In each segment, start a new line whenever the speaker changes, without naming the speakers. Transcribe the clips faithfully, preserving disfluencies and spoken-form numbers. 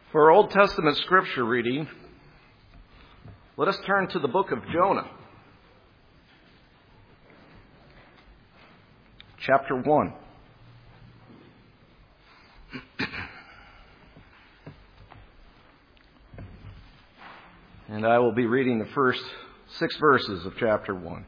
For our Old Testament scripture reading, let us turn to the book of Jonah, chapter one. And I will be reading the first six verses of chapter one.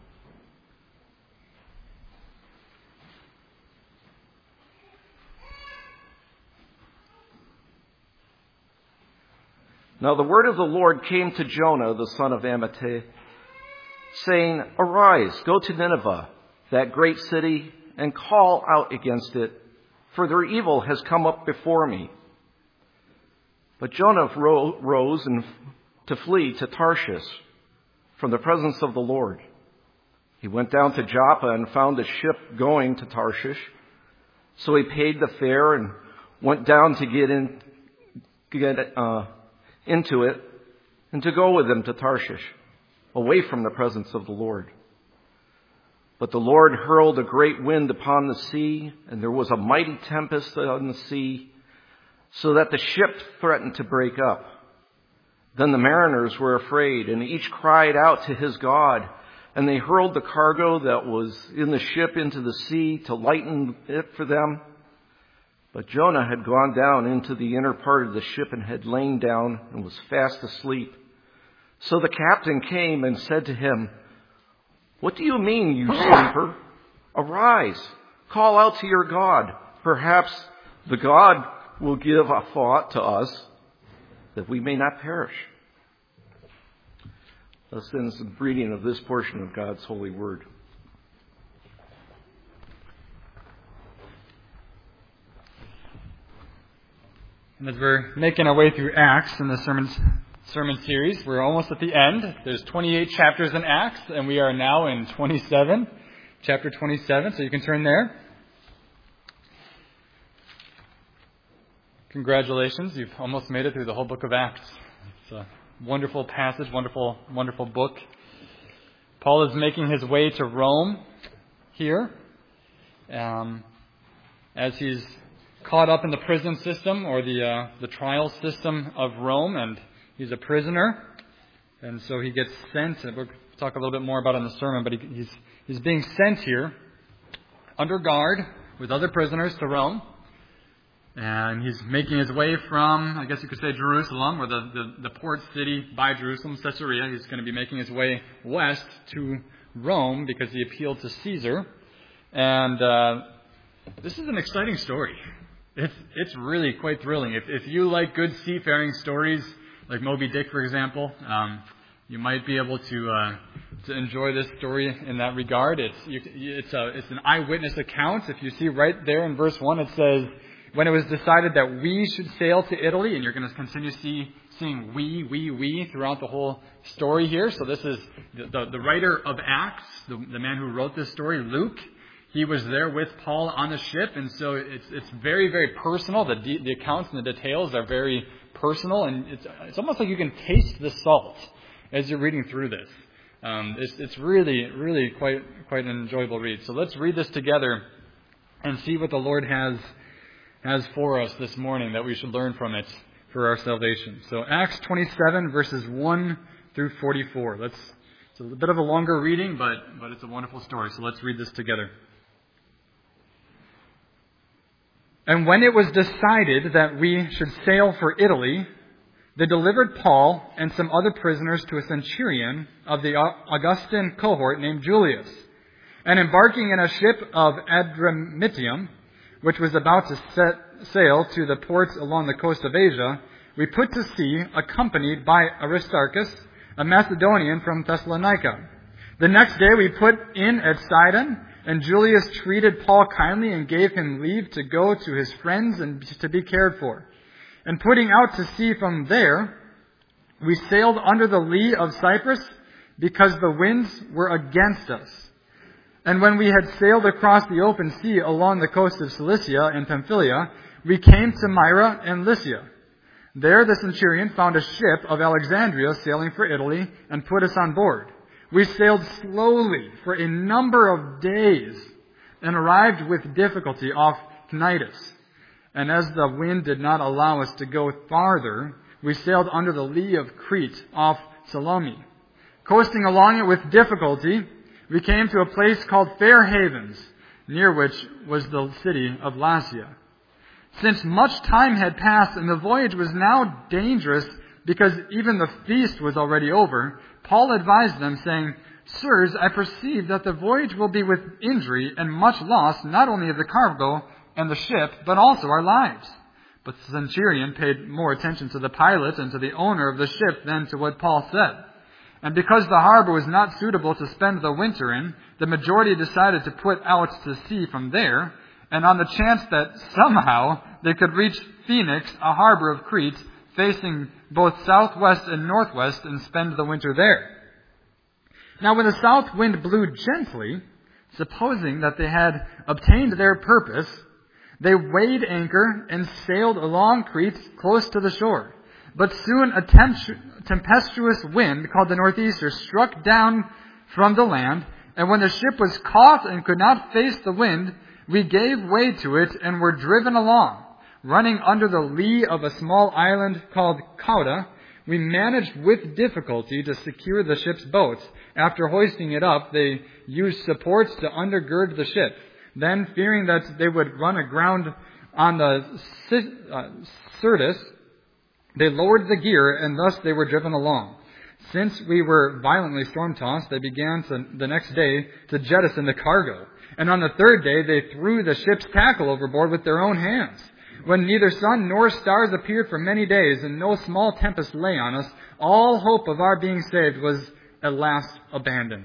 Now the word of the Lord came to Jonah, the son of Amittai, saying, Arise, go to Nineveh, that great city, and call out against it, for their evil has come up before me. But Jonah rose and to flee to Tarshish from the presence of the Lord. He went down to Joppa and found a ship going to Tarshish. So he paid the fare and went down to get in, get uh, into it and to go with them to Tarshish, away from the presence of the Lord. But the Lord hurled a great wind upon the sea, and there was a mighty tempest on the sea, so that the ship threatened to break up. Then the mariners were afraid, and each cried out to his God, and they hurled the cargo that was in the ship into the sea to lighten it for them. But Jonah had gone down into the inner part of the ship and had lain down and was fast asleep. So the captain came and said to him, What do you mean, you sleeper? Arise, call out to your God. Perhaps the God will give a thought to us that we may not perish. Let's end some reading of this portion of God's holy word.
And as we're making our way through Acts in the sermon, sermon series, we're almost at the end. There's twenty-eight chapters in Acts, and we are now in twenty-seven, chapter twenty-seven, so you can turn there. Congratulations, you've almost made it through the whole book of Acts. It's a wonderful passage, wonderful, wonderful book. Paul is making his way to Rome here, um, as he's caught up in the prison system or the uh, the trial system of Rome, and he's a prisoner, and so he gets sent. And we'll talk a little bit more about it in the sermon, but he, he's he's being sent here under guard with other prisoners to Rome, and he's making his way from, I guess you could say, Jerusalem, or the the, the port city by Jerusalem, Caesarea. He's going to be making his way west to Rome because he appealed to Caesar, and uh, this is an exciting story. It's it's really quite thrilling. If if you like good seafaring stories, like Moby Dick, for example, um, you might be able to uh, to enjoy this story in that regard. It's you, it's a it's an eyewitness account. If you see right there in verse one, it says, "When it was decided that we should sail to Italy," and you're going to continue see seeing we we we throughout the whole story here. So this is the the, the writer of Acts, the, the man who wrote this story, Luke. He was there with Paul on the ship, and so it's it's very, very personal. The de- the accounts and the details are very personal, and it's it's almost like you can taste the salt as you're reading through this. Um, it's it's really, really quite quite an enjoyable read. So let's read this together and see what the Lord has has for us this morning that we should learn from it for our salvation. So Acts twenty-seven, verses one through forty-four. Let's it's a bit of a longer reading, but but it's a wonderful story. So let's read this together. And when it was decided that we should sail for Italy, they delivered Paul and some other prisoners to a centurion of the Augustan cohort named Julius. And embarking in a ship of Adramyttium, which was about to set sail to the ports along the coast of Asia, we put to sea, accompanied by Aristarchus, a Macedonian from Thessalonica. The next day we put in at Sidon, and Julius treated Paul kindly and gave him leave to go to his friends and to be cared for. And putting out to sea from there, we sailed under the lee of Cyprus because the winds were against us. And when we had sailed across the open sea along the coast of Cilicia and Pamphylia, we came to Myra and Lycia. There the centurion found a ship of Alexandria sailing for Italy and put us on board. We sailed slowly for a number of days and arrived with difficulty off Cnidus. And as the wind did not allow us to go farther, we sailed under the lee of Crete off Salome. Coasting along it with difficulty, we came to a place called Fair Havens, near which was the city of Lasea. Since much time had passed and the voyage was now dangerous because even the feast was already over, Paul advised them, saying, "Sirs, I perceive that the voyage will be with injury and much loss, not only of the cargo and the ship, but also our lives." But the centurion paid more attention to the pilot and to the owner of the ship than to what Paul said. And because the harbor was not suitable to spend the winter in, the majority decided to put out to sea from there, and on the chance that somehow they could reach Phoenix, a harbor of Crete, facing both southwest and northwest, and spend the winter there. Now when the south wind blew gently, supposing that they had obtained their purpose, they weighed anchor and sailed along Crete close to the shore. But soon a tempestuous wind called the northeaster struck down from the land, and when the ship was caught and could not face the wind, we gave way to it and were driven along. Running under the lee of a small island called Cauda, we managed with difficulty to secure the ship's boats. After hoisting it up, they used supports to undergird the ship. Then, fearing that they would run aground on the uh, Syrtis, they lowered the gear, and thus they were driven along. Since we were violently storm-tossed, they began to, the next day to jettison the cargo. And on the third day, they threw the ship's tackle overboard with their own hands. When neither sun nor stars appeared for many days, and no small tempest lay on us, all hope of our being saved was at last abandoned.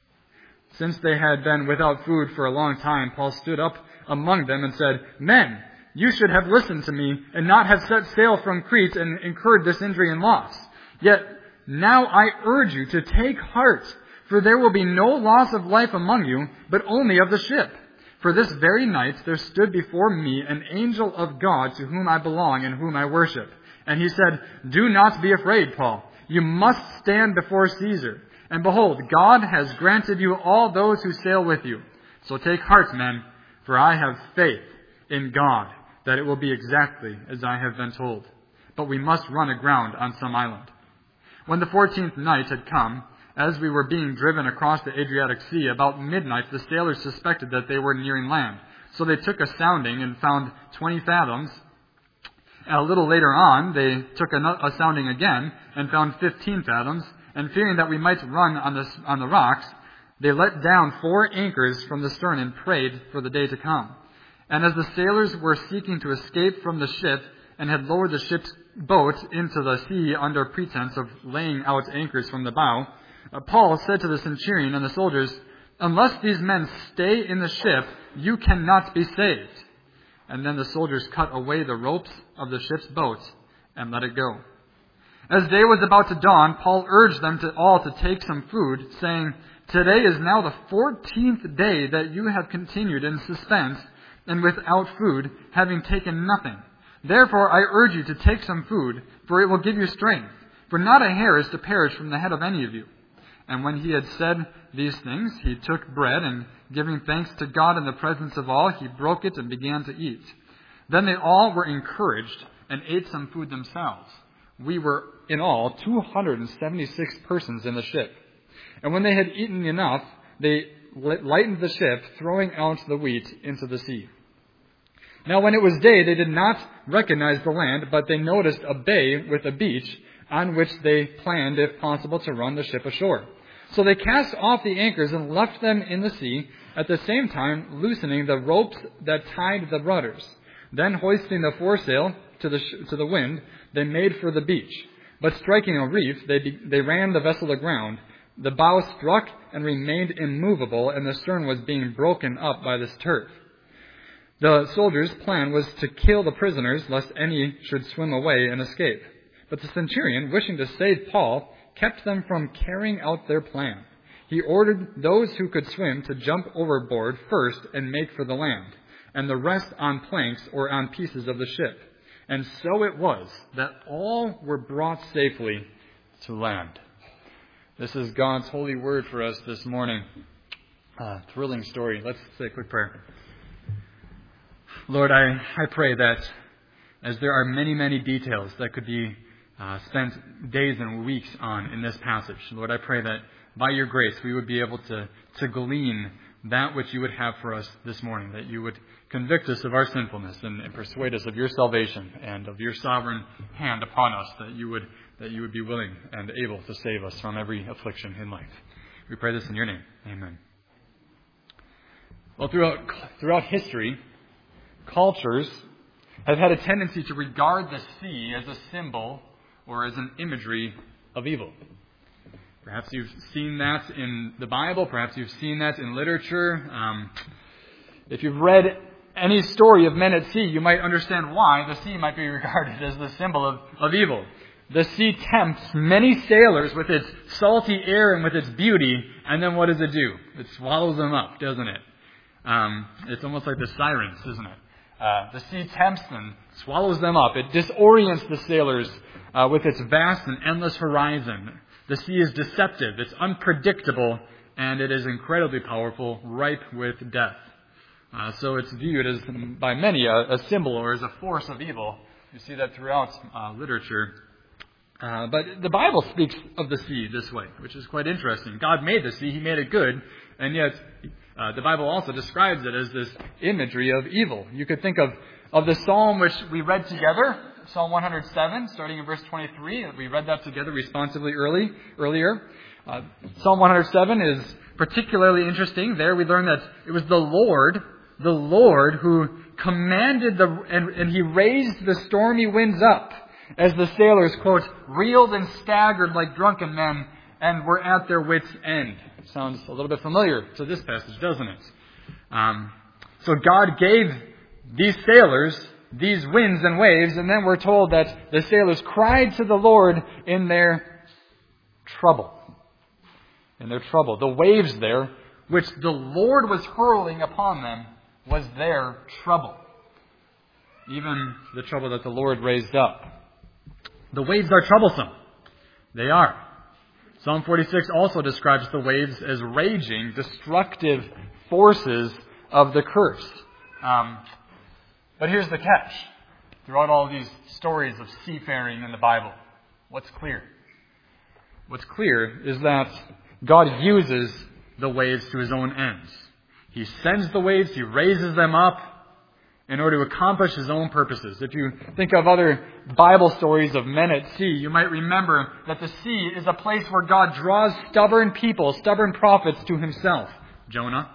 Since they had been without food for a long time, Paul stood up among them and said, "Men, you should have listened to me and not have set sail from Crete and incurred this injury and loss. Yet now I urge you to take heart, for there will be no loss of life among you, but only of the ship. For this very night there stood before me an angel of God to whom I belong and whom I worship. And he said, 'Do not be afraid, Paul. You must stand before Caesar. And behold, God has granted you all those who sail with you. So take heart, men, for I have faith in God that it will be exactly as I have been told. But we must run aground on some island.' When the fourteenth night had come, as we were being driven across the Adriatic Sea, about midnight the sailors suspected that they were nearing land. So they took a sounding and found twenty fathoms. A little later on, they took a, a sounding again and found fifteen fathoms. And fearing that we might run on the, on the rocks, they let down four anchors from the stern and prayed for the day to come. And as the sailors were seeking to escape from the ship and had lowered the ship's boat into the sea under pretense of laying out anchors from the bow, uh, Paul said to the centurion and the soldiers, 'Unless these men stay in the ship, you cannot be saved.' And then the soldiers cut away the ropes of the ship's boat and let it go. As day was about to dawn, Paul urged them to all to take some food, saying, 'Today is now the fourteenth day that you have continued in suspense and without food, having taken nothing. Therefore I urge you to take some food, for it will give you strength. For not a hair is to perish from the head of any of you.' And when he had said these things, he took bread, and giving thanks to God in the presence of all, he broke it and began to eat. Then they all were encouraged and ate some food themselves. We were in all two hundred seventy-six persons in the ship. And when they had eaten enough, they lightened the ship, throwing out the wheat into the sea. Now when it was day, they did not recognize the land, but they noticed a bay with a beach, on which they planned, if possible, to run the ship ashore. So they cast off the anchors and left them in the sea, at the same time loosening the ropes that tied the rudders. Then hoisting the foresail to the sh- to the wind, they made for the beach. But striking a reef, they be- they ran the vessel aground. The bow struck and remained immovable, and the stern was being broken up by this turf. The soldiers' plan was to kill the prisoners, lest any should swim away and escape. But the centurion, wishing to save Paul, kept them from carrying out their plan. He ordered those who could swim to jump overboard first and make for the land, and the rest on planks or on pieces of the ship. And so it was that all were brought safely to land." This is God's holy word for us this morning. Uh, thrilling story. Let's say a quick prayer. Lord, I, I pray that as there are many, many details that could be uh, spent days and weeks on in this passage, Lord, I pray that by your grace we would be able to, to glean that which you would have for us this morning, that you would convict us of our sinfulness and, and persuade us of your salvation and of your sovereign hand upon us, that you would that you would be willing and able to save us from every affliction in life. We pray this in your name. Amen. Well, throughout throughout history, cultures have had a tendency to regard the sea as a symbol or as an imagery of evil. Perhaps you've seen that in the Bible. Perhaps you've seen that in literature. Um, if you've read any story of men at sea, you might understand why the sea might be regarded as the symbol of, of evil. The sea tempts many sailors with its salty air and with its beauty, and then what does it do? It swallows them up, doesn't it? Um, it's almost like the sirens, isn't it? Uh, the sea tempts them, swallows them up. It disorients the sailors uh, with its vast and endless horizon. The sea is deceptive, it's unpredictable, and it is incredibly powerful, ripe with death. Uh, so it's viewed as, by many, a, a symbol or as a force of evil. You see that throughout uh, literature. Uh, but the Bible speaks of the sea this way, which is quite interesting. God made the sea, He made it good, and yet uh, the Bible also describes it as this imagery of evil. You could think of, of the psalm which we read together, Psalm one hundred seven, starting in verse twenty-three. We read that together responsively early earlier. Uh, Psalm one hundred seven is particularly interesting. There we learn that it was the Lord, the Lord who commanded the, and, and He raised the stormy winds up, as the sailors, quote, reeled and staggered like drunken men and were at their wits' end. Sounds a little bit familiar to this passage, doesn't it? Um, so God gave these sailors these winds and waves, and then we're told that the sailors cried to the Lord in their trouble. In their trouble. The waves there, which the Lord was hurling upon them, was their trouble. Even the trouble that the Lord raised up. The waves are troublesome. They are. Psalm forty-six also describes the waves as raging, destructive forces of the curse. Um, but here's the catch. Throughout all these stories of seafaring in the Bible, what's clear? What's clear is that God uses the waves to His own ends. He sends the waves, He raises them up in order to accomplish His own purposes. If you think of other Bible stories of men at sea, you might remember that the sea is a place where God draws stubborn people, stubborn prophets to Himself. Jonah.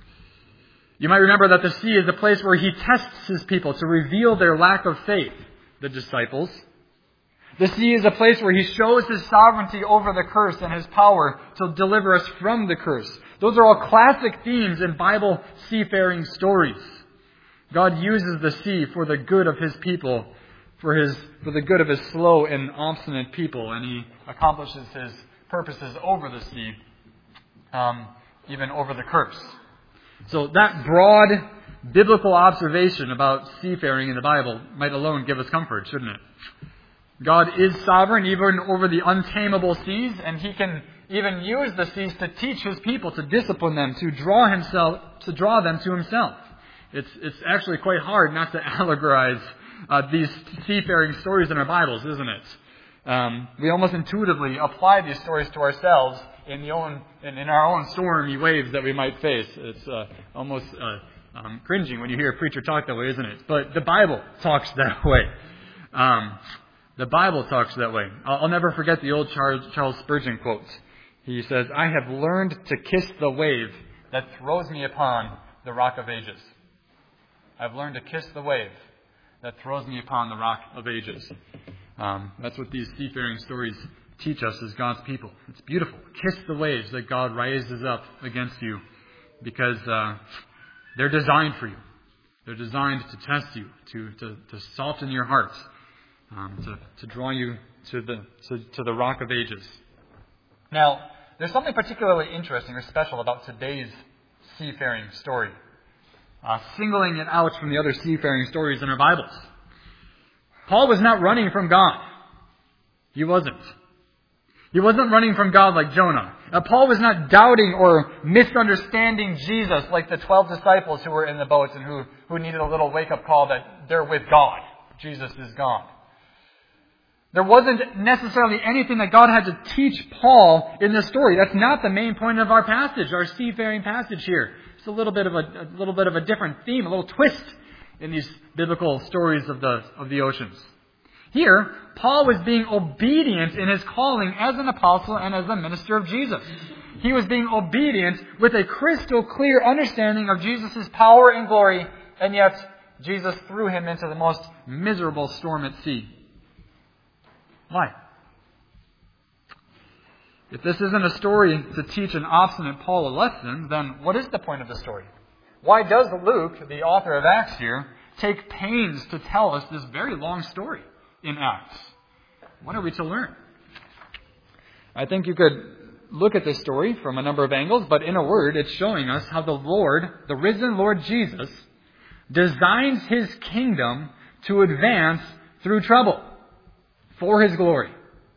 You might remember that the sea is a place where He tests His people to reveal their lack of faith, the disciples. The sea is a place where He shows His sovereignty over the curse and His power to deliver us from the curse. Those are all classic themes in Bible seafaring stories. God uses the sea for the good of His people, for his for the good of His slow and obstinate people, and He accomplishes His purposes over the sea, um, even over the curse. So that broad biblical observation about seafaring in the Bible might alone give us comfort, shouldn't it? God is sovereign even over the untamable seas, and He can even use the seas to teach His people, to discipline them, to draw Himself, to draw them to Himself. It's it's actually quite hard not to allegorize uh, these seafaring stories in our Bibles, isn't it? Um, we almost intuitively apply these stories to ourselves in the own in, in our own stormy waves that we might face. It's uh, almost uh, um, cringing when you hear a preacher talk that way, isn't it? But the Bible talks that way. Um, the Bible talks that way. I'll, I'll never forget the old Charles, Charles Spurgeon quote. He says, "I have learned to kiss the wave that throws me upon the rock of ages." I've learned to kiss the wave that throws me upon the rock of ages. Um, that's what these seafaring stories teach us as God's people. It's beautiful. Kiss the waves that God raises up against you, because uh, they're designed for you. They're designed to test you, to to, to soften your heart, um, to, to draw you to the to, to the rock of ages. Now, there's something particularly interesting or special about today's seafaring story. Uh, singling it out from the other seafaring stories in our Bibles. Paul was not running from God. He wasn't. He wasn't running from God like Jonah. Uh, Paul was not doubting or misunderstanding Jesus like the twelve disciples who were in the boats and who, who needed a little wake-up call that they're with God. Jesus is gone. There wasn't necessarily anything that God had to teach Paul in this story. That's not the main point of our passage, our seafaring passage here. It's a little bit of a, a little bit of a different theme, a little twist in these biblical stories of the of the oceans. Here, Paul was being obedient in his calling as an apostle and as a minister of Jesus. He was being obedient with a crystal clear understanding of Jesus' power and glory, and yet Jesus threw him into the most miserable storm at sea. Why? If this isn't a story to teach an obstinate Paul a lesson, then what is the point of the story? Why does Luke, the author of Acts here, take pains to tell us this very long story in Acts? What are we to learn? I think you could look at this story from a number of angles, but in a word, it's showing us how the Lord, the risen Lord Jesus, designs His kingdom to advance through trouble for His glory.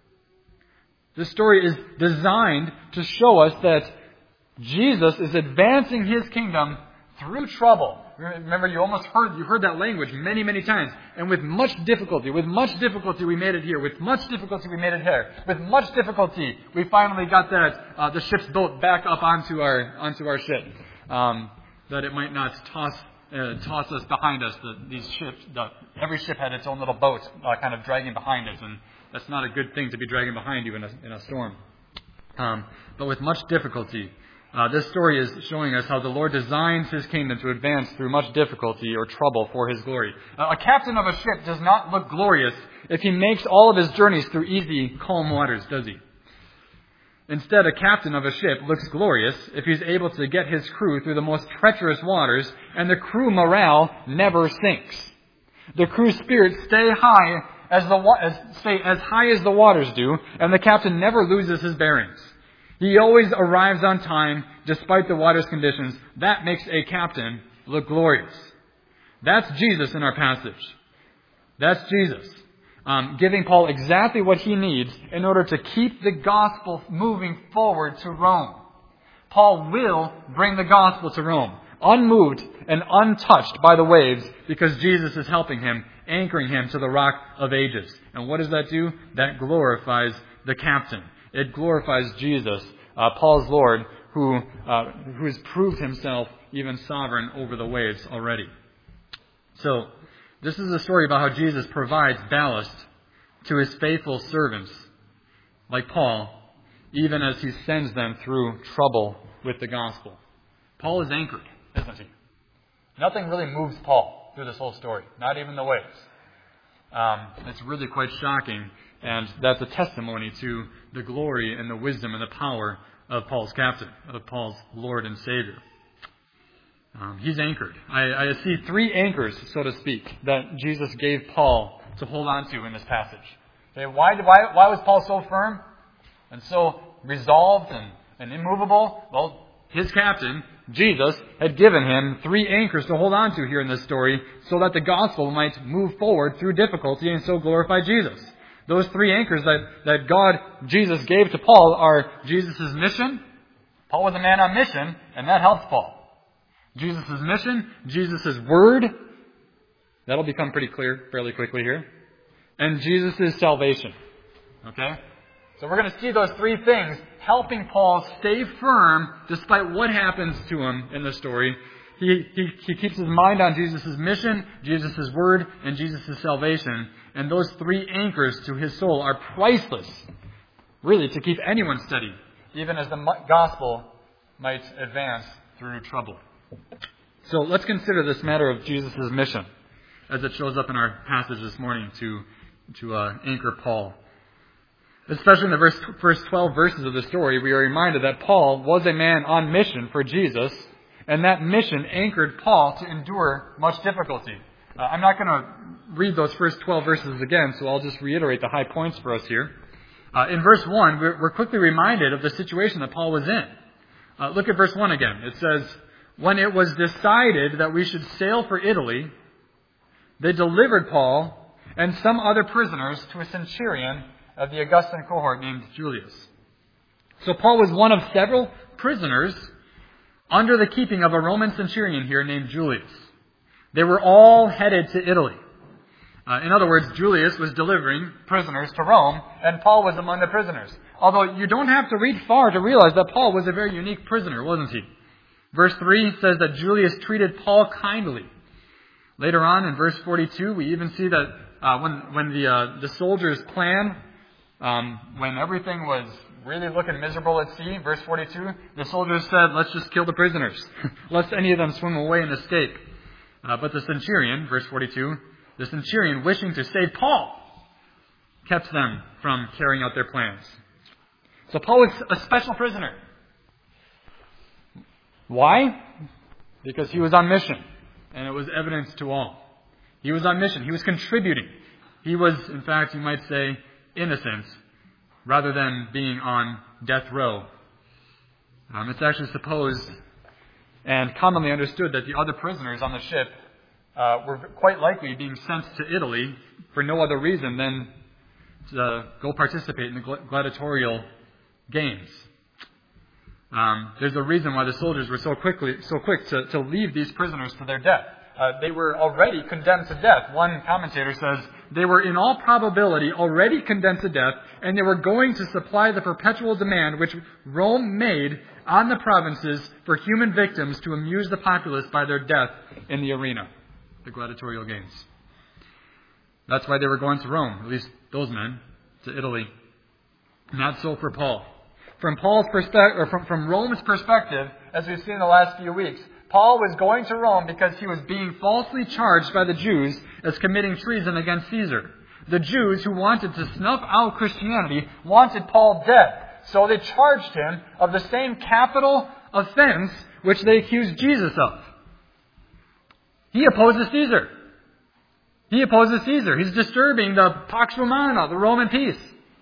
This story is designed to show us that Jesus is advancing His kingdom through trouble. Remember, you almost heard you heard that language many, many times. And with much difficulty, with much difficulty we made it here. With much difficulty we made it here. With much difficulty we finally got that uh, the ship's boat back up onto our onto our ship, um, that it might not toss uh, toss us behind us. The, these ships, the, every ship had its own little boat, uh, kind of dragging behind it, and that's not a good thing to be dragging behind you in a in a storm. Um, but with much difficulty. Uh, this story is showing us how the Lord designs His kingdom to advance through much difficulty or trouble for His glory. Uh, a captain of a ship does not look glorious if he makes all of his journeys through easy, calm waters, does he? Instead, a captain of a ship looks glorious if he's able to get his crew through the most treacherous waters, and the crew morale never sinks. The crew's spirits stay high as the as, stay as high as the waters do, and the captain never loses his bearings. He always arrives on time despite the water's conditions. That makes a captain look glorious. That's Jesus in our passage. That's Jesus. Um, giving Paul exactly what he needs in order to keep the gospel moving forward to Rome. Paul will bring the gospel to Rome, unmoved and untouched by the waves, because Jesus is helping him, anchoring him to the rock of ages. And what does that do? That glorifies the captain. It glorifies Jesus, uh, Paul's Lord, who uh, who has proved Himself even sovereign over the waves already. So, this is a story about how Jesus provides ballast to His faithful servants, like Paul, even as He sends them through trouble with the gospel. Paul is anchored, isn't he? Nothing really moves Paul through this whole story, not even the waves. Um, it's really quite shocking, and that's a testimony to the glory and the wisdom and the power of Paul's captain, of Paul's Lord and Savior. Um, he's anchored. I, I see three anchors, so to speak, that Jesus gave Paul to hold on to in this passage. Okay, why, why, why was Paul so firm and so resolved and, and immovable? Well, his captain, Jesus, had given him three anchors to hold on to here in this story so that the gospel might move forward through difficulty and so glorify Jesus. Those three anchors that, that God, Jesus, gave to Paul are Jesus' mission. Paul was a man on mission, and that helps Paul. Jesus' mission, Jesus' word. That'll become pretty clear fairly quickly here. And Jesus' salvation. Okay? So we're going to see those three things helping Paul stay firm despite what happens to him in the story. He, he, he keeps his mind on Jesus' mission, Jesus' word, and Jesus' salvation. And those three anchors to his soul are priceless, really, to keep anyone steady, even as the gospel might advance through trouble. So let's consider this matter of Jesus' mission as it shows up in our passage this morning to, to uh, anchor Paul. Especially in the verse, first twelve verses of the story, we are reminded that Paul was a man on mission for Jesus, and that mission anchored Paul to endure much difficulty. Uh, I'm not going to read those first twelve verses again, so I'll just reiterate the high points for us here. Uh, in verse one, we're, we're quickly reminded of the situation that Paul was in. Uh, look at verse one again. It says, "When it was decided that we should sail for Italy, they delivered Paul and some other prisoners to a centurion of the Augustan cohort named Julius. So Paul was one of several prisoners under the keeping of a Roman centurion here named Julius. They were all headed to Italy. Uh, in other words, Julius was delivering prisoners to Rome, and Paul was among the prisoners. Although you don't have to read far to realize that Paul was a very unique prisoner, wasn't he? Verse three says that Julius treated Paul kindly. Later on in verse forty-two, we even see that uh, when when the uh, the soldiers' plan, um, when everything was really looking miserable at sea, verse forty-two, the soldiers said, let's just kill the prisoners, lest any of them swim away and escape. Uh, but the centurion, verse forty-two, the centurion, wishing to save Paul, kept them from carrying out their plans. So Paul was a special prisoner. Why? Because he was on mission, and it was evident to all. He was on mission. He was contributing. He was, in fact, you might say, innocent, rather than being on death row. Um, it's actually supposed and commonly understood that the other prisoners on the ship uh, were quite likely being sent to Italy for no other reason than to go participate in the gladiatorial games. Um, there's a reason why the soldiers were so quickly, so quick to, to leave these prisoners to their death. Uh, they were already condemned to death. One commentator says they were in all probability already condemned to death, and they were going to supply the perpetual demand which Rome made on the provinces for human victims to amuse the populace by their death in the arena, the gladiatorial games. That's why they were going to Rome, at least those men, to Italy. Not so for Paul. From Paul's perspective, or from, from Rome's perspective, as we've seen in the last few weeks, Paul was going to Rome because he was being falsely charged by the Jews as committing treason against Caesar. The Jews who wanted to snuff out Christianity wanted Paul dead. So they charged him of the same capital offense which they accused Jesus of. He opposes Caesar. He opposes Caesar. He's disturbing the Pax Romana, the Roman peace.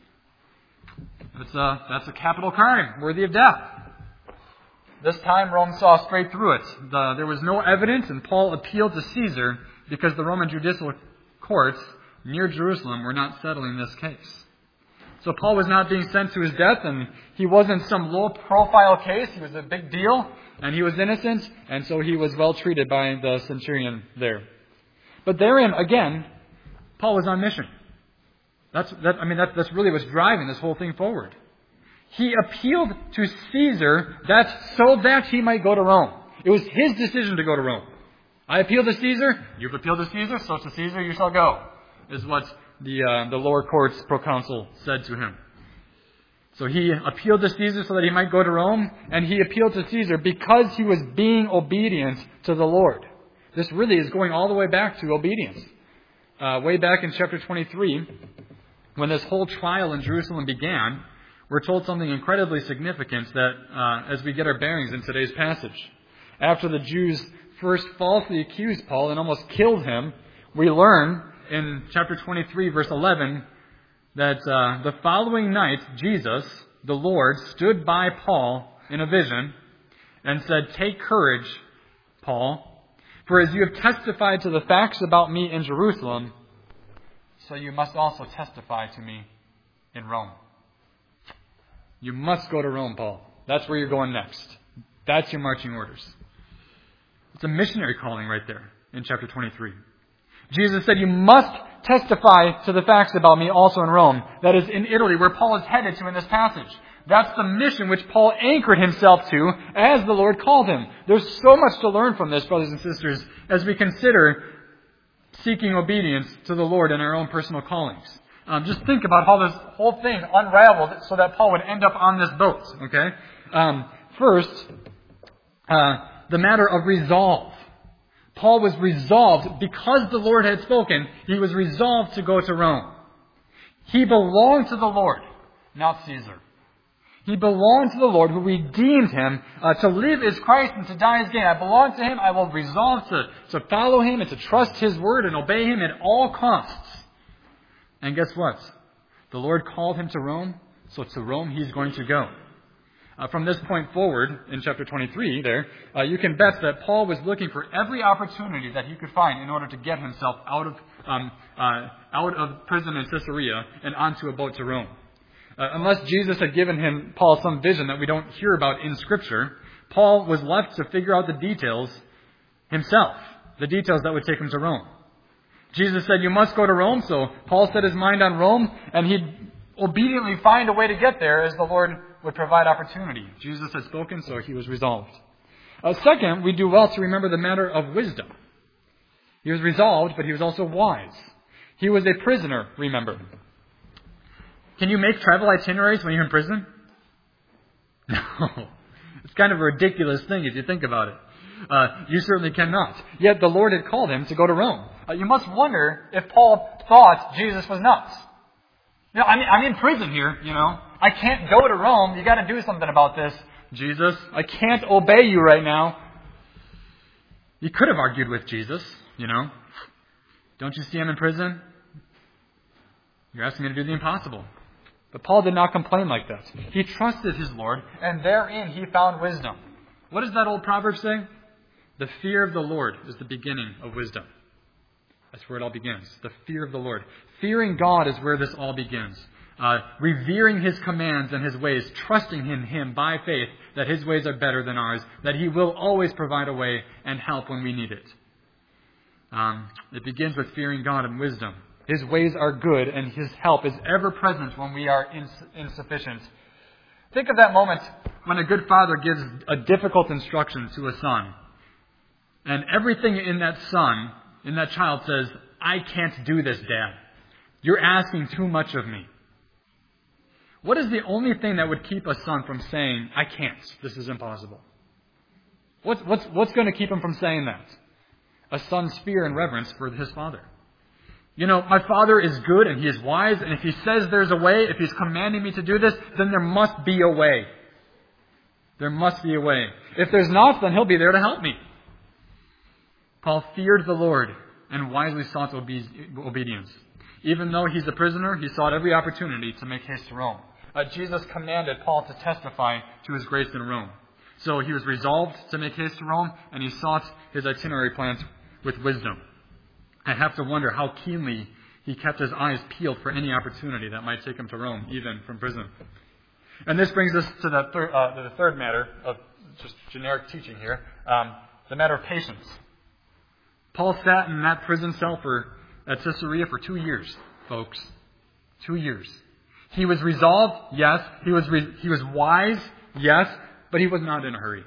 That's a, that's a capital crime, worthy of death. This time Rome saw straight through it. The, there was no evidence, and Paul appealed to Caesar because the Roman judicial courts near Jerusalem were not settling this case. So Paul was not being sent to his death, and he wasn't some low-profile case. He was a big deal, and he was innocent, and so he was well treated by the centurion there. But therein, again, Paul was on mission. That's, that, I mean, that, that's really what's driving this whole thing forward. He appealed to Caesar that so that he might go to Rome. It was his decision to go to Rome. I appeal to Caesar, you've appealed to Caesar, so to Caesar you shall go, is what the uh, the lower court's proconsul said to him. So he appealed to Caesar so that he might go to Rome, and he appealed to Caesar because he was being obedient to the Lord. This really is going all the way back to obedience. Uh, way back in chapter twenty-three, when this whole trial in Jerusalem began, we're told something incredibly significant that uh, as we get our bearings in today's passage. After the Jews first falsely accused Paul and almost killed him, we learn in chapter twenty-three, verse eleven, that uh, the following night, Jesus, the Lord, stood by Paul in a vision and said, "Take courage, Paul, for as you have testified to the facts about me in Jerusalem, so you must also testify to me in Rome." You must go to Rome, Paul. That's where you're going next. That's your marching orders. It's a missionary calling right there in chapter twenty-three. Jesus said, you must testify to the facts about me also in Rome. That is in Italy, where Paul is headed to in this passage. That's the mission which Paul anchored himself to as the Lord called him. There's so much to learn from this, brothers and sisters, as we consider seeking obedience to the Lord in our own personal callings. Um, just think about how this whole thing unraveled so that Paul would end up on this boat. Okay. Um, first, uh, the matter of resolve. Paul was resolved, because the Lord had spoken, he was resolved to go to Rome. He belonged to the Lord, not Caesar. He belonged to the Lord who redeemed him. Uh, to live is Christ and to die is gain. I belong to him. I will resolve to, to follow him and to trust his word and obey him at all costs. And guess what? The Lord called him to Rome, so to Rome he's going to go. Uh, from this point forward, in chapter twenty-three there, uh, you can bet that Paul was looking for every opportunity that he could find in order to get himself out of um, uh, out of prison in Caesarea and onto a boat to Rome. Uh, unless Jesus had given him Paul some vision that we don't hear about in Scripture, Paul was left to figure out the details himself, the details that would take him to Rome. Jesus said, you must go to Rome, so Paul set his mind on Rome, and he'd obediently find a way to get there as the Lord would provide opportunity. Jesus had spoken, so he was resolved. Uh, second, we do well to remember the matter of wisdom. He was resolved, but he was also wise. He was a prisoner, remember. Can you make travel itineraries when you're in prison? No. It's kind of a ridiculous thing if you think about it. Uh, you certainly cannot. Yet the Lord had called him to go to Rome. Uh, you must wonder if Paul thought Jesus was nuts. You know, I mean, I'm in prison here, you know. I can't go to Rome. You got to do something about this. Jesus, I can't obey you right now. You could have argued with Jesus, you know. Don't you see I'm in prison? You're asking me to do the impossible. But Paul did not complain like that. He trusted his Lord, and therein he found wisdom. What does that old proverb say? The fear of the Lord is the beginning of wisdom. That's where it all begins. The fear of the Lord. Fearing God is where this all begins. Uh, revering His commands and His ways, trusting in Him by faith that His ways are better than ours, that He will always provide a way and help when we need it. Um, it begins with fearing God and wisdom. His ways are good and His help is ever present when we are ins- insufficient. Think of that moment when a good father gives a difficult instruction to a son. And everything in that son, in that child says, I can't do this, Dad. You're asking too much of me. What is the only thing that would keep a son from saying, I can't, this is impossible? What's, what's, what's going to keep him from saying that? A son's fear and reverence for his father. You know, my father is good and he is wise, and if he says there's a way, if he's commanding me to do this, then there must be a way. There must be a way. If there's not, then he'll be there to help me. Paul feared the Lord and wisely sought obe- obedience. Even though he's a prisoner, he sought every opportunity to make haste to Rome. Uh, Jesus commanded Paul to testify to his grace in Rome. So he was resolved to make haste to Rome, and he sought his itinerary plans with wisdom. I have to wonder how keenly he kept his eyes peeled for any opportunity that might take him to Rome, even from prison. And this brings us to the, thir- uh, to the third matter of just generic teaching here, um, the matter of patience. Paul sat in that prison cell for at Caesarea for two years, folks. Two years. He was resolved, yes. He was re- he was wise, yes. But he was not in a hurry.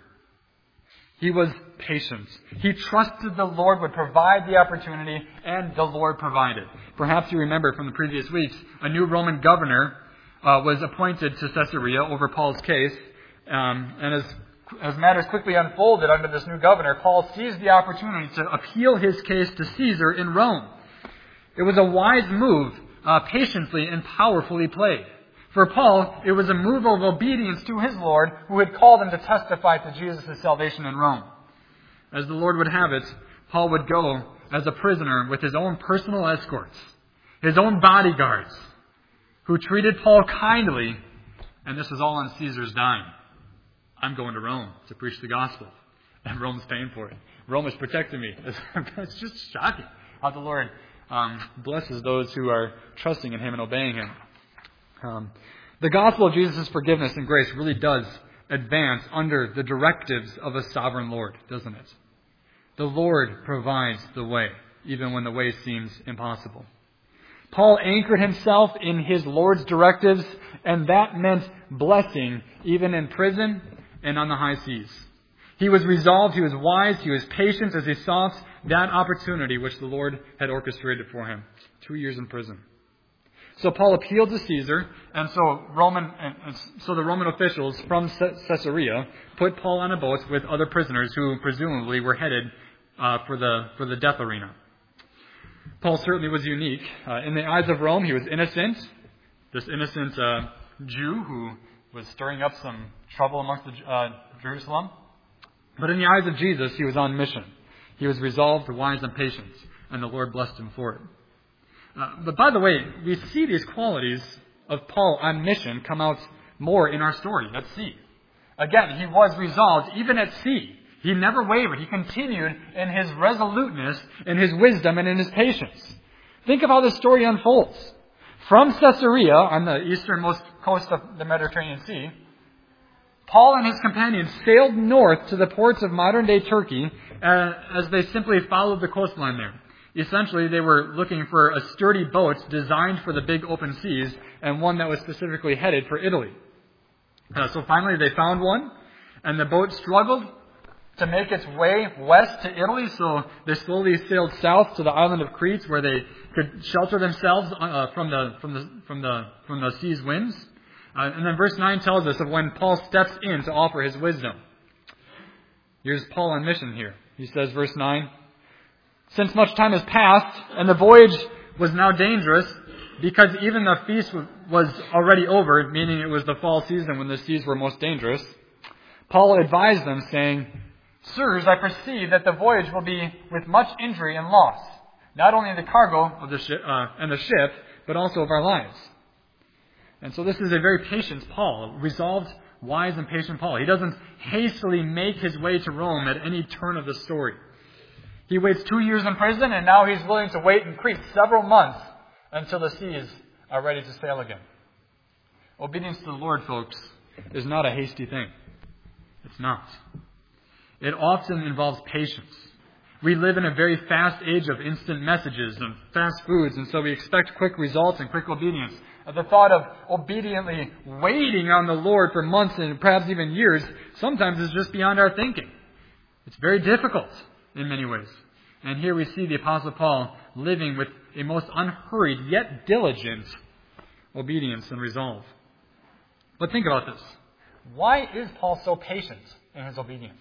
He was patient. He trusted the Lord would provide the opportunity, and the Lord provided. Perhaps you remember from the previous weeks, a new Roman governor uh, was appointed to Caesarea over Paul's case. Um, and as, as matters quickly unfolded under this new governor, Paul seized the opportunity to appeal his case to Caesar in Rome. It was a wise move, uh, patiently and powerfully played. For Paul, it was a move of obedience to his Lord, who had called him to testify to Jesus' salvation in Rome. As the Lord would have it, Paul would go as a prisoner with his own personal escorts, his own bodyguards, who treated Paul kindly, and this was all on Caesar's dime. I'm going to Rome to preach the gospel, and Rome's paying for it. Rome is protecting me. It's just shocking how the Lord um, blesses those who are trusting in Him and obeying Him. Um, the gospel of Jesus' forgiveness and grace really does advance under the directives of a sovereign Lord, doesn't it? The Lord provides the way, even when the way seems impossible. Paul anchored himself in his Lord's directives, and that meant blessing even in prison and on the high seas. He was resolved, he was wise, he was patient as he sought that opportunity which the Lord had orchestrated for him. Two years in prison. So Paul appealed to Caesar, and so Roman, and so the Roman officials from Caesarea put Paul on a boat with other prisoners who presumably were headed uh, for the for the death arena. Paul certainly was unique. Uh, in the eyes of Rome, he was innocent, this innocent uh, Jew who was stirring up some trouble amongst the, uh, Jerusalem. But in the eyes of Jesus, he was on mission. He was resolved, wise, and patient, and the Lord blessed him for it. Uh, but by the way, we see these qualities of Paul on mission come out more in our story. Let's see. Again, he was resolved even at sea. He never wavered. He continued in his resoluteness, in his wisdom, and in his patience. Think of how this story unfolds. From Caesarea, on the easternmost coast of the Mediterranean Sea, Paul and his companions sailed north to the ports of modern-day Turkey uh, as they simply followed the coastline there. Essentially, they were looking for a sturdy boat designed for the big open seas and one that was specifically headed for Italy. Uh, so finally they found one, and the boat struggled to make its way west to Italy, so they slowly sailed south to the island of Crete, where they could shelter themselves uh, from the from the from the from the sea's winds. Uh, and then verse nine tells us of when Paul steps in to offer his wisdom. Here's Paul on mission here. He says, verse nine, "Since much time has passed, and the voyage was now dangerous, because even the feast was already over," meaning it was the fall season when the seas were most dangerous, "Paul advised them, saying, 'Sirs, I perceive that the voyage will be with much injury and loss, not only the cargo of the ship, uh, and the ship, but also of our lives.'" And so this is a very patient Paul, resolved, wise, and patient Paul. He doesn't hastily make his way to Rome at any turn of the story. He waits two years in prison, and now he's willing to wait in Crete several months until the seas are ready to sail again. Obedience to the Lord, folks, is not a hasty thing. It's not. It often involves patience. We live in a very fast age of instant messages and fast foods, and so we expect quick results and quick obedience. The thought of obediently waiting on the Lord for months and perhaps even years sometimes is just beyond our thinking. It's very difficult in many ways. And here we see the Apostle Paul living with a most unhurried yet diligent obedience and resolve. But think about this. Why is Paul so patient in his obedience?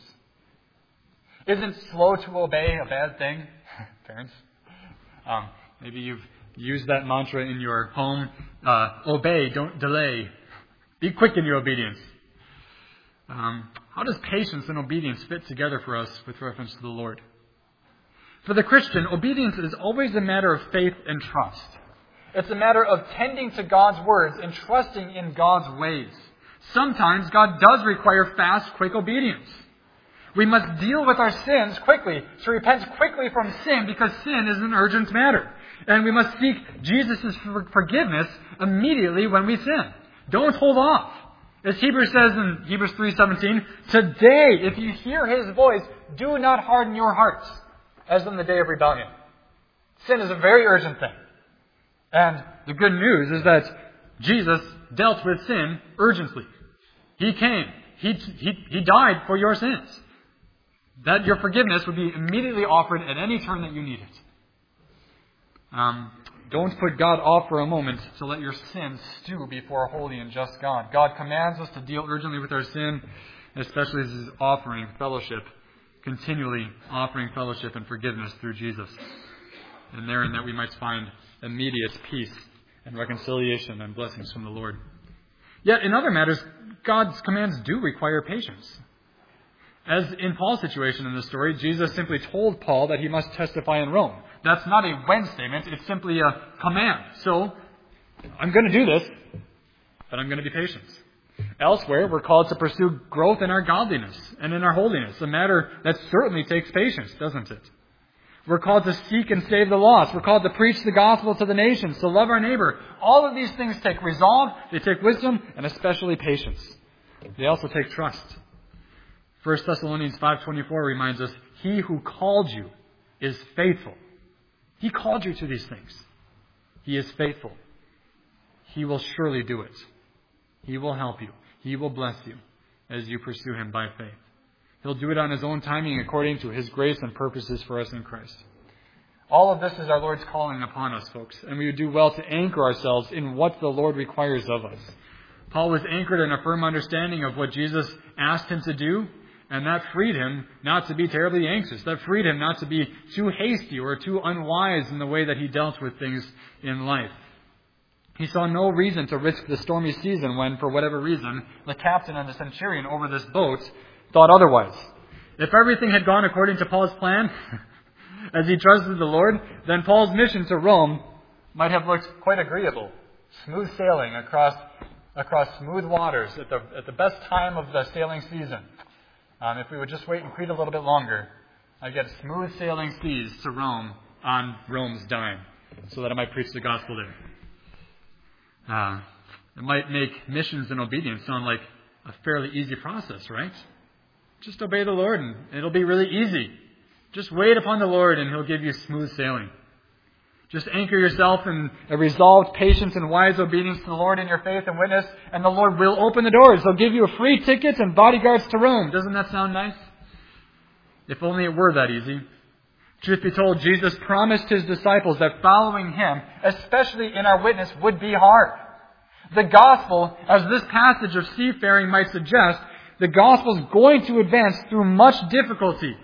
Isn't slow to obey a bad thing? Parents? Um, maybe you've used that mantra in your home. Uh, obey, don't delay. Be quick in your obedience. Um, how does patience and obedience fit together for us with reference to the Lord? For the Christian, obedience is always a matter of faith and trust. It's a matter of tending to God's words and trusting in God's ways. Sometimes God does require fast, quick obedience. We must deal with our sins quickly, to repent quickly from sin, because sin is an urgent matter. And we must seek Jesus' forgiveness immediately when we sin. Don't hold off. As Hebrews says in Hebrews three seventeen, "Today, if you hear His voice, do not harden your hearts, as in the day of rebellion." Sin is a very urgent thing. And the good news is that Jesus dealt with sin urgently. He came. He, he, he died for your sins. That your forgiveness would be immediately offered at any turn that you need it. Um, don't put God off for a moment to let your sins stew before a holy and just God. God commands us to deal urgently with our sin, especially as He's offering fellowship, continually offering fellowship and forgiveness through Jesus. And therein that we might find immediate peace and reconciliation and blessings from the Lord. Yet in other matters, God's commands do require patience. As in Paul's situation in the story, Jesus simply told Paul that he must testify in Rome. That's not a when statement, it's simply a command. So, I'm going to do this, but I'm going to be patient. Elsewhere, we're called to pursue growth in our godliness and in our holiness, a matter that certainly takes patience, doesn't it? We're called to seek and save the lost. We're called to preach the gospel to the nations, to love our neighbor. All of these things take resolve, they take wisdom, and especially patience. They also take trust. First Thessalonians five twenty-four reminds us, He who called you is faithful. He called you to these things. He is faithful. He will surely do it. He will help you. He will bless you as you pursue Him by faith. He'll do it on His own timing according to His grace and purposes for us in Christ. All of this is our Lord's calling upon us, folks, and we would do well to anchor ourselves in what the Lord requires of us. Paul was anchored in a firm understanding of what Jesus asked him to do, and that freed him not to be terribly anxious. That freed him not to be too hasty or too unwise in the way that he dealt with things in life. He saw no reason to risk the stormy season when, for whatever reason, the captain and the centurion over this boat thought otherwise. If everything had gone according to Paul's plan, as he trusted the Lord, then Paul's mission to Rome might have looked quite agreeable. Smooth sailing across across smooth waters at the at the best time of the sailing season. Um, if we would just wait in Crete a little bit longer, I get smooth sailing seas to Rome on Rome's dime, so that I might preach the gospel there. Uh, it might make missions and obedience sound like a fairly easy process, right? Just obey the Lord and it'll be really easy. Just wait upon the Lord and He'll give you smooth sailing. Just anchor yourself in a resolved patience and wise obedience to the Lord in your faith and witness, and the Lord will open the doors. He'll give you a free ticket and bodyguards to Rome. Doesn't that sound nice? If only it were that easy. Truth be told, Jesus promised His disciples that following Him, especially in our witness, would be hard. The gospel, as this passage of seafaring might suggest, the gospel is going to advance through much difficulty.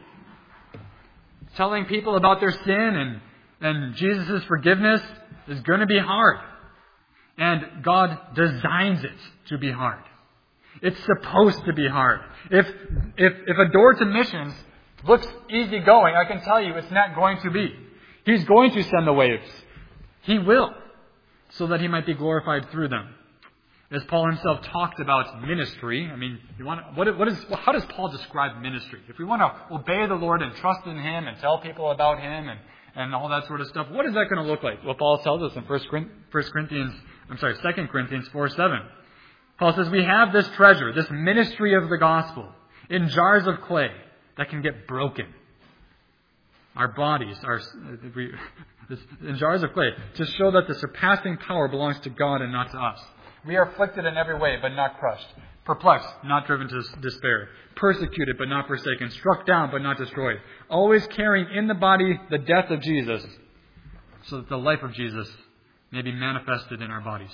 Telling people about their sin and And Jesus' forgiveness is going to be hard. And God designs it to be hard. It's supposed to be hard. If, if, if a door to missions looks easygoing, I can tell you it's not going to be. He's going to send the waves. He will. So that He might be glorified through them. As Paul himself talked about ministry, I mean, you want what, what is, how does Paul describe ministry? If we want to obey the Lord and trust in Him and tell people about Him and and all that sort of stuff, what is that going to look like? Well, Paul tells us in First Corinthians, I'm sorry, Second Corinthians four seven. Paul says, we have this treasure, this ministry of the gospel, in jars of clay that can get broken. Our bodies are in jars of clay to show that the surpassing power belongs to God and not to us. We are afflicted in every way, but not crushed. Perplexed, not driven to despair. Persecuted, but not forsaken. Struck down, but not destroyed. Always carrying in the body the death of Jesus, so that the life of Jesus may be manifested in our bodies.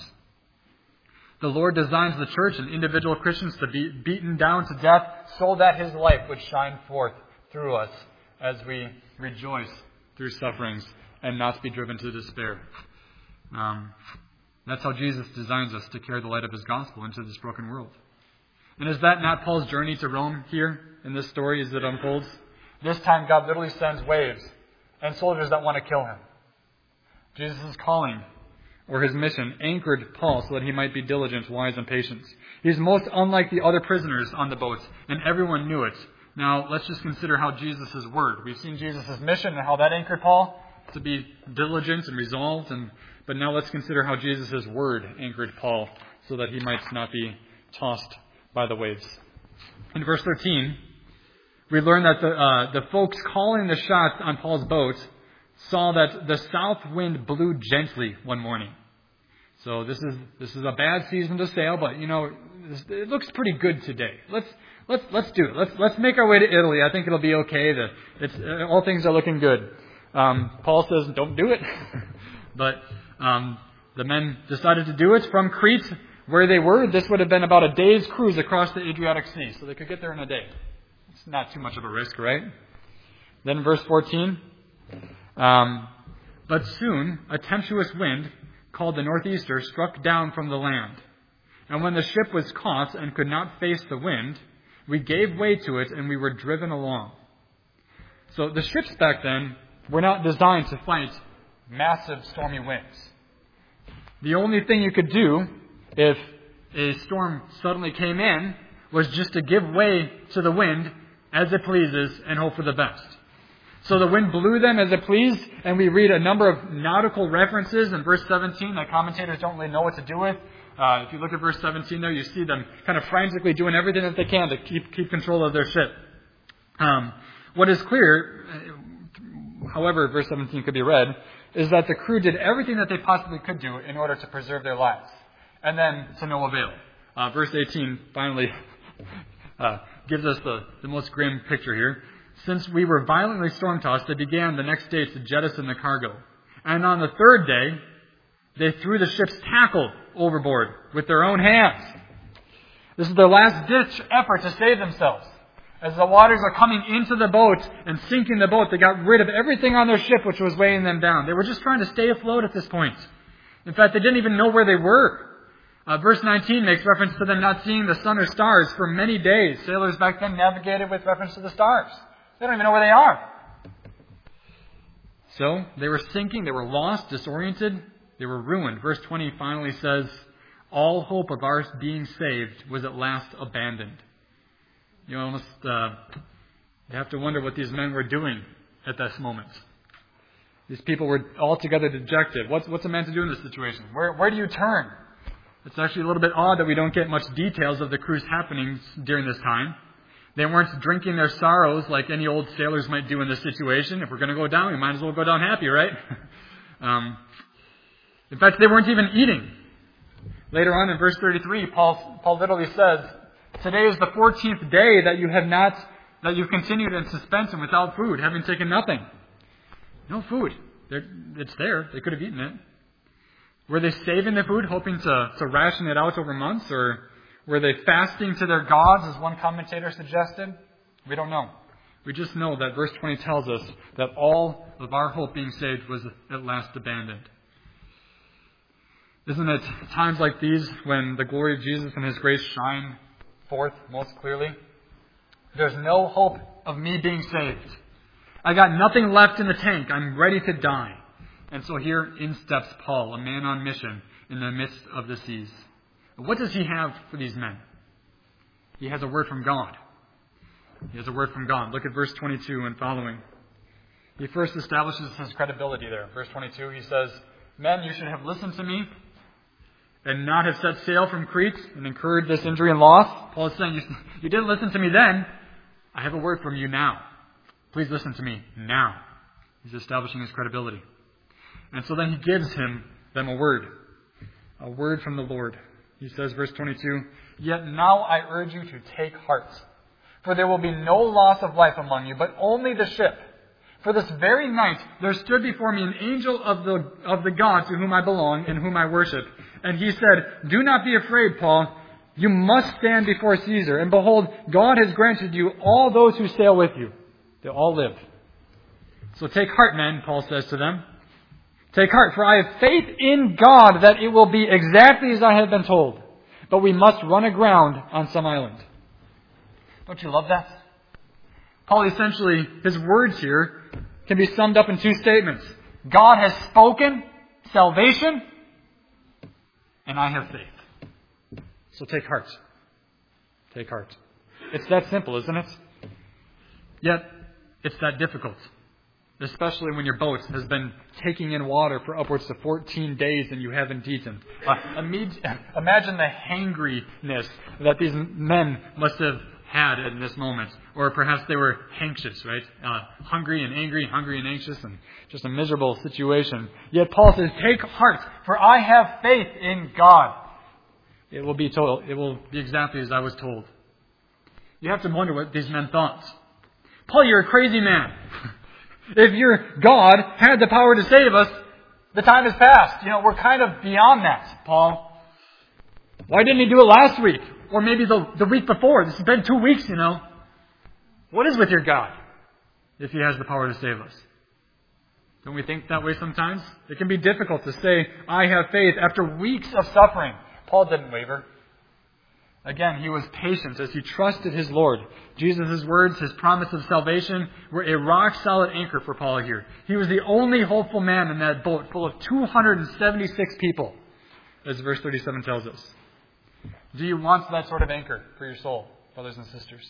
The Lord designs the church and individual Christians to be beaten down to death so that His life would shine forth through us as we rejoice through sufferings and not be driven to despair. Um, that's how Jesus designs us to carry the light of His gospel into this broken world. And is that not Paul's journey to Rome here in this story as it unfolds? This time God literally sends waves and soldiers that want to kill him. Jesus' calling or His mission anchored Paul so that he might be diligent, wise, and patient. He's most unlike the other prisoners on the boat, and everyone knew it. Now, let's just consider how Jesus' word. We've seen Jesus' mission and how that anchored Paul to be diligent and resolved. And but now let's consider how Jesus' word anchored Paul so that he might not be tossed by the waves. In verse thirteen, we learn that the uh, the folks calling the shots on Paul's boat saw that the south wind blew gently one morning. So this is this is a bad season to sail, but you know it looks pretty good today. Let's let's let's do it. Let's let's make our way to Italy. I think it'll be okay. The it's uh, all things are looking good. Um, Paul says, "Don't do it," but um, the men decided to do it from Crete. Where they were, this would have been about a day's cruise across the Adriatic Sea, so they could get there in a day. It's not too much of a risk, right? Then verse fourteen. Um, but soon a tempestuous wind, called the northeaster, struck down from the land. And when the ship was caught and could not face the wind, we gave way to it and we were driven along. So the ships back then were not designed to fight massive stormy winds. The only thing you could do if a storm suddenly came in was just to give way to the wind as it pleases and hope for the best. So the wind blew them as it pleased, and we read a number of nautical references in verse seventeen that commentators don't really know what to do with. Uh, if you look at verse seventeen there, you see them kind of frantically doing everything that they can to keep keep control of their ship. Um, what is clear, however verse seventeen could be read, is that the crew did everything that they possibly could do in order to preserve their lives. And then to no avail. Uh, verse eighteen finally uh, gives us the, the most grim picture here. Since we were violently storm-tossed, they began the next day to jettison the cargo. And on the third day, they threw the ship's tackle overboard with their own hands. This is their last-ditch effort to save themselves. As the waters are coming into the boat and sinking the boat, they got rid of everything on their ship which was weighing them down. They were just trying to stay afloat at this point. In fact, they didn't even know where they were. Uh, verse nineteen makes reference to them not seeing the sun or stars for many days. Sailors back then navigated with reference to the stars. They don't even know where they are. So, they were sinking, they were lost, disoriented, they were ruined. Verse twenty finally says, all hope of our being saved was at last abandoned. You almost uh, you have to wonder what these men were doing at this moment. These people were altogether dejected. What's, what's a man to do in this situation? Where, where do you turn? It's actually a little bit odd that we don't get much details of the cruise happenings during this time. They weren't drinking their sorrows like any old sailors might do in this situation. If we're going to go down, we might as well go down happy, right? um, in fact, they weren't even eating. Later on in verse thirty-three, Paul, Paul literally says, "Today is the fourteenth day that you have not, that you've continued in suspense and without food, having taken nothing." No food. They're, it's there. They could have eaten it. Were they saving the food, hoping to, to ration it out over months? Or were they fasting to their gods, as one commentator suggested? We don't know. We just know that verse twenty tells us that all of our hope being saved was at last abandoned. Isn't it times like these when the glory of Jesus and His grace shine forth most clearly? There's no hope of me being saved. I got nothing left in the tank. I'm ready to die. And so here in steps Paul, a man on mission in the midst of the seas. What does he have for these men? He has a word from God. He has a word from God. Look at verse twenty-two and following. He first establishes his credibility there. Verse twenty-two, he says, "Men, you should have listened to me and not have set sail from Crete and incurred this injury and loss." Paul is saying, you, you didn't listen to me then. I have a word from you now. Please listen to me now. He's establishing his credibility. And so then he gives him them a word. A word from the Lord. He says, verse twenty-two, "Yet now I urge you to take heart, for there will be no loss of life among you, but only the ship. For this very night there stood before me an angel of the of the God to whom I belong and whom I worship. And he said, 'Do not be afraid, Paul. You must stand before Caesar. And behold, God has granted you all those who sail with you. They all live. So take heart, men,' Paul says to them. 'Take heart, for I have faith in God that it will be exactly as I have been told. But we must run aground on some island.'" Don't you love that? Paul essentially, his words here can be summed up in two statements. God has spoken salvation, and I have faith. So take heart. Take heart. It's that simple, isn't it? Yet, it's that difficult. Especially when your boat has been taking in water for upwards of fourteen days and you haven't eaten. Uh, imagine the hangriness that these men must have had in this moment. Or perhaps they were anxious, right? Uh, hungry and angry, hungry and anxious, and just a miserable situation. Yet Paul says, "Take heart, for I have faith in God. It will be told. It will be exactly as I was told." You have to wonder what these men thought. "Paul, you're a crazy man. If your God had the power to save us, the time has passed. You know, we're kind of beyond that, Paul. Why didn't He do it last week? Or maybe the, the week before? This has been two weeks, you know. What is with your God if He has the power to save us?" Don't we think that way sometimes? It can be difficult to say, "I have faith," after weeks of suffering. Paul didn't waver. Again, he was patient as he trusted his Lord. Jesus' words, His promise of salvation, were a rock-solid anchor for Paul here. He was the only hopeful man in that boat full of two hundred seventy-six people, as verse thirty-seven tells us. Do you want that sort of anchor for your soul, brothers and sisters?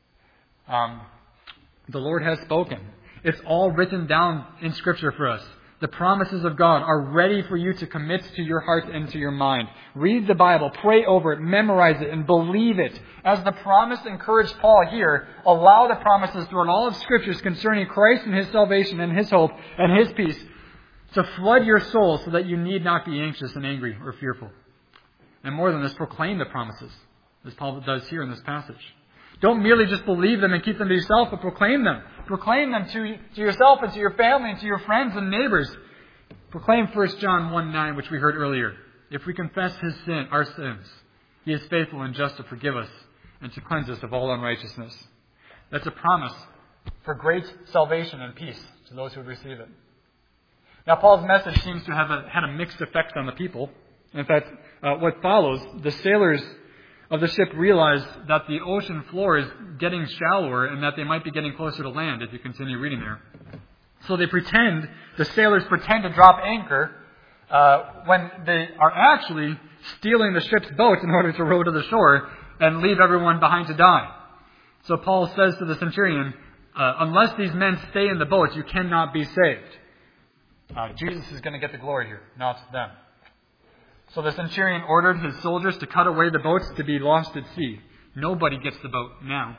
Um, the Lord has spoken. It's all written down in Scripture for us. The promises of God are ready for you to commit to your heart and to your mind. Read the Bible, pray over it, memorize it, and believe it. As the promise encouraged Paul here, allow the promises throughout all of Scriptures concerning Christ and His salvation and His hope and His peace to flood your soul so that you need not be anxious and angry or fearful. And more than this, proclaim the promises, as Paul does here in this passage. Don't merely just believe them and keep them to yourself, but proclaim them. Proclaim them to, to yourself and to your family and to your friends and neighbors. Proclaim First John one nine, which we heard earlier. If we confess his sin, our sins, He is faithful and just to forgive us and to cleanse us of all unrighteousness. That's a promise for great salvation and peace to those who receive it. Now, Paul's message seems to have a, had a mixed effect on the people. In fact, uh, what follows, the sailors of the ship realize that the ocean floor is getting shallower and that they might be getting closer to land if you continue reading there. So they pretend, the sailors pretend to drop anchor uh, when they are actually stealing the ship's boats in order to row to the shore and leave everyone behind to die. So Paul says to the centurion, uh, unless these men stay in the boats, you cannot be saved. Uh, Jesus is going to get the glory here, not them. So the centurion ordered his soldiers to cut away the boats to be lost at sea. Nobody gets the boat now.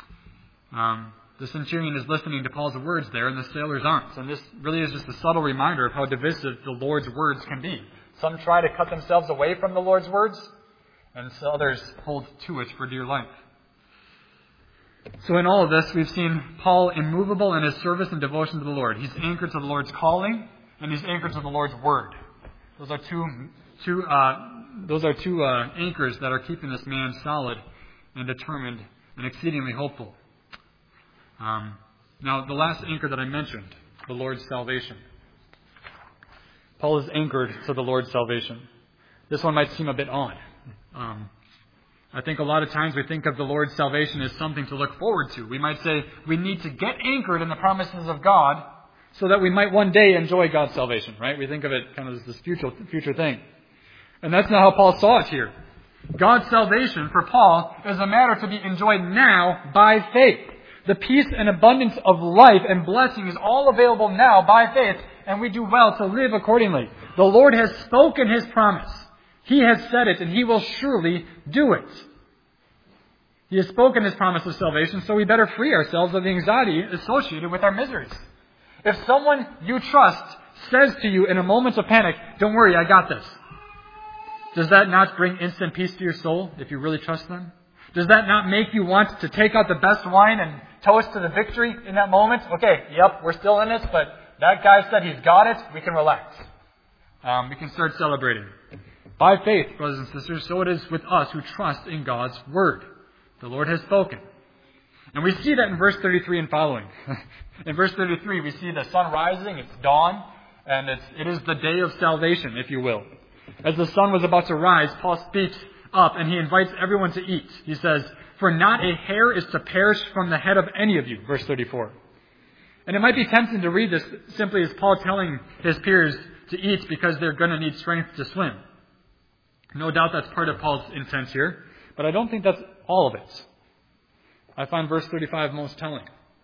Um, the centurion is listening to Paul's words there, and the sailors aren't. And this really is just a subtle reminder of how divisive the Lord's words can be. Some try to cut themselves away from the Lord's words, and others hold to it for dear life. So in all of this, we've seen Paul immovable in his service and devotion to the Lord. He's anchored to the Lord's calling, and he's anchored to the Lord's word. Those are two, two, uh, those are two uh, anchors that are keeping this man solid and determined and exceedingly hopeful. Um, now, the last anchor that I mentioned, the Lord's salvation. Paul is anchored to the Lord's salvation. This one might seem a bit odd. Um, I think a lot of times we think of the Lord's salvation as something to look forward to. We might say we need to get anchored in the promises of God so that we might one day enjoy God's salvation, right? We think of it kind of as this future, future thing. And that's not how Paul saw it here. God's salvation for Paul is a matter to be enjoyed now by faith. The peace and abundance of life and blessing is all available now by faith, and we do well to live accordingly. The Lord has spoken His promise. He has said it, and He will surely do it. He has spoken His promise of salvation, so we better free ourselves of the anxiety associated with our miseries. If someone you trust says to you in a moment of panic, "Don't worry, I got this," does that not bring instant peace to your soul if you really trust them? Does that not make you want to take out the best wine and toast to the victory in that moment? Okay, yep, we're still in this, but that guy said he's got it. We can relax. Um, we can start celebrating. By faith, brothers and sisters, so it is with us who trust in God's word. The Lord has spoken. And we see that in verse thirty-three and following. In verse thirty-three, we see the sun rising, it's dawn, and it's, it is the day of salvation, if you will. As the sun was about to rise, Paul speaks up and he invites everyone to eat. He says, "For not a hair is to perish from the head of any of you," verse thirty-four. And it might be tempting to read this simply as Paul telling his peers to eat because they're going to need strength to swim. No doubt that's part of Paul's intent here, but I don't think that's all of it. I find verse thirty-five most telling.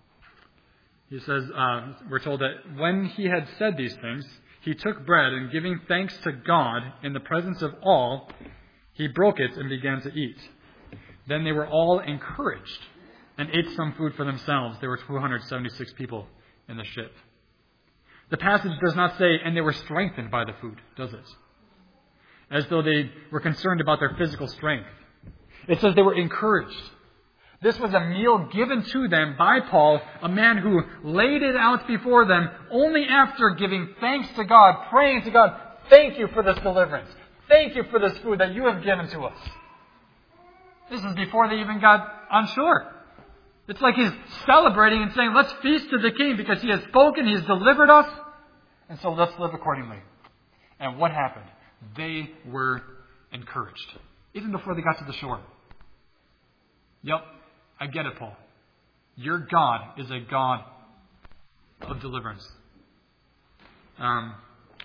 He says, uh, we're told that when he had said these things, he took bread and giving thanks to God in the presence of all, he broke it and began to eat. Then they were all encouraged and ate some food for themselves. There were two hundred seventy-six people in the ship. The passage does not say, and they were strengthened by the food, does it? As though they were concerned about their physical strength. It says they were encouraged. This was a meal given to them by Paul, a man who laid it out before them only after giving thanks to God, praying to God, "Thank you for this deliverance. Thank you for this food that you have given to us." This is before they even got on shore. It's like he's celebrating and saying, let's feast to the King because he has spoken, he has delivered us, and so let's live accordingly. And what happened? They were encouraged, even before they got to the shore. Yep, I get it, Paul. Your God is a God of deliverance. Um,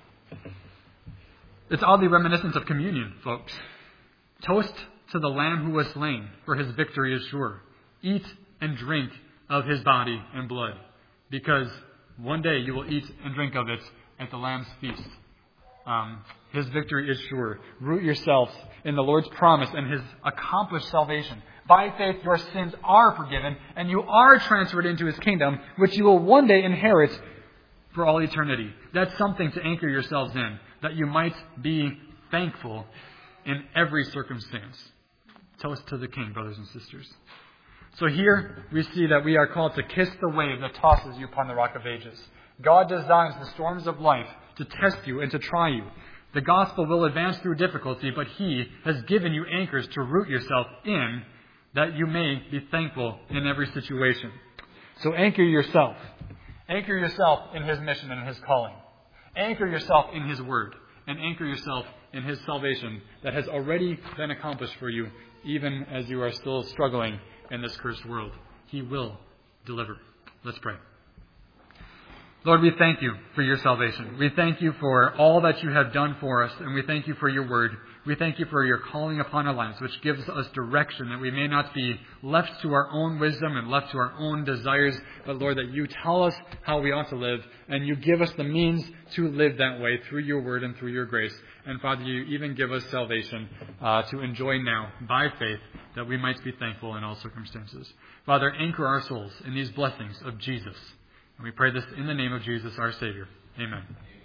it's oddly reminiscent of communion, folks. Toast to the Lamb who was slain, for his victory is sure. Eat and drink of his body and blood, because one day you will eat and drink of it at the Lamb's feast. Um, his victory is sure. Root yourselves in the Lord's promise and his accomplished salvation. By faith, your sins are forgiven, and you are transferred into his kingdom, which you will one day inherit for all eternity. That's something to anchor yourselves in, that you might be thankful in every circumstance. Toast to the King, brothers and sisters. So here we see that we are called to kiss the wave that tosses you upon the rock of ages. God designs the storms of life to test you and to try you. The gospel will advance through difficulty, but he has given you anchors to root yourself in, that you may be thankful in every situation. So anchor yourself. Anchor yourself in his mission and his calling. Anchor yourself in his word. And anchor yourself in his salvation that has already been accomplished for you, even as you are still struggling in this cursed world. He will deliver. Let's pray. Lord, we thank you for your salvation. We thank you for all that you have done for us, and we thank you for your word. We thank you for your calling upon our lives, which gives us direction, that we may not be left to our own wisdom and left to our own desires, but Lord, that you tell us how we ought to live, and you give us the means to live that way through your word and through your grace. And Father, you even give us salvation uh, to enjoy now by faith, that we might be thankful in all circumstances. Father, anchor our souls in these blessings of Jesus. And we pray this in the name of Jesus, our Savior. Amen.